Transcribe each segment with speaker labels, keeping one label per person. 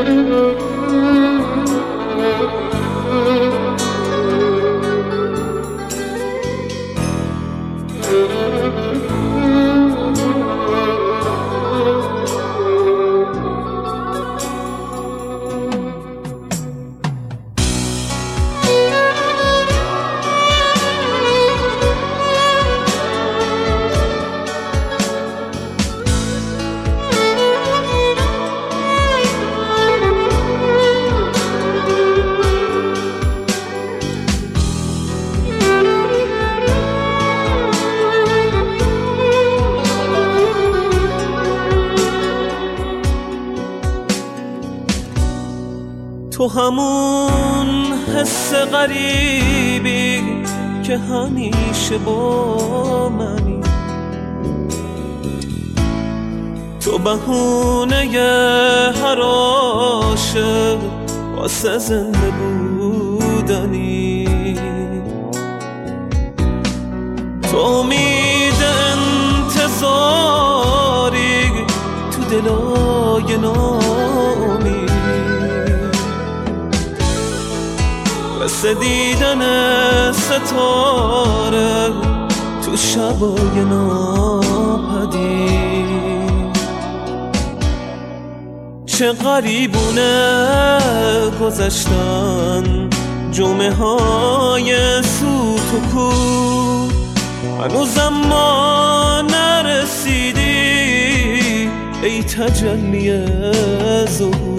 Speaker 1: تو همون حس غریبی که همیشه با منی، تو بهونه هر عاشق واسه زنده بودنی، تو امید انتظاری تو دلای نامی، مثل دیدن ستاره تو شبای ناپدید. چه غریبونه گذشتن جمعه های سوت و کور، هنوزم ما نرسیدی ای تجلی ظهور.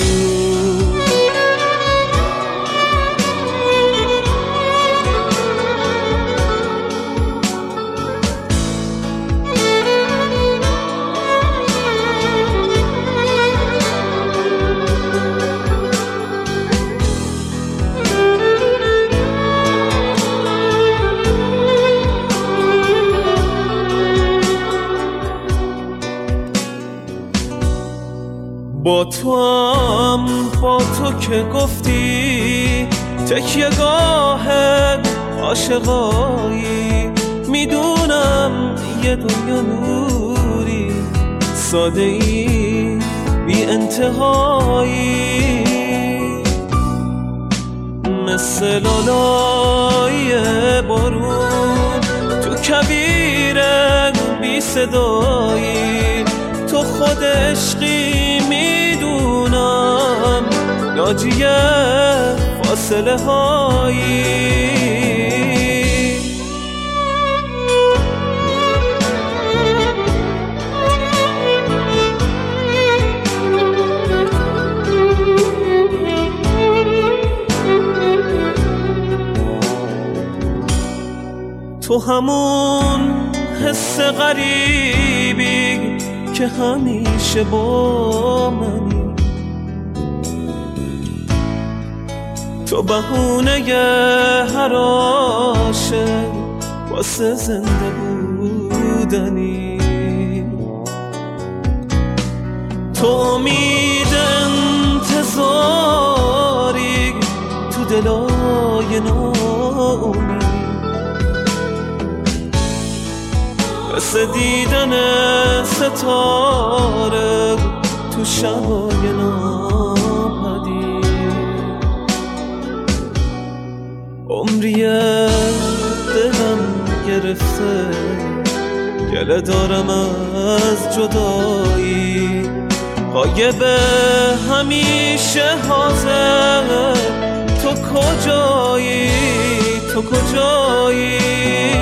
Speaker 1: با تو که گفتی تکیه‌گاه عاشقایی، میدونم یه دنیا نوری ساده ای بی انتهایی، مثل لالای بارون تو کویر بی صدایی، تو خود عشقی میدونم ناجی فاصله هایی. تو همون حس غریبی که همیشه با منی، تو بهونه هر عاشق واسه زنده بودنی، تو امید انتظاری تو دلای نامی، مثل دیدن ستاره تو شبای ناپدید. عمریه دلم گرفته گله دارم از جدایی، غایب همیشه حاضر تو کجایی، تو کجایی؟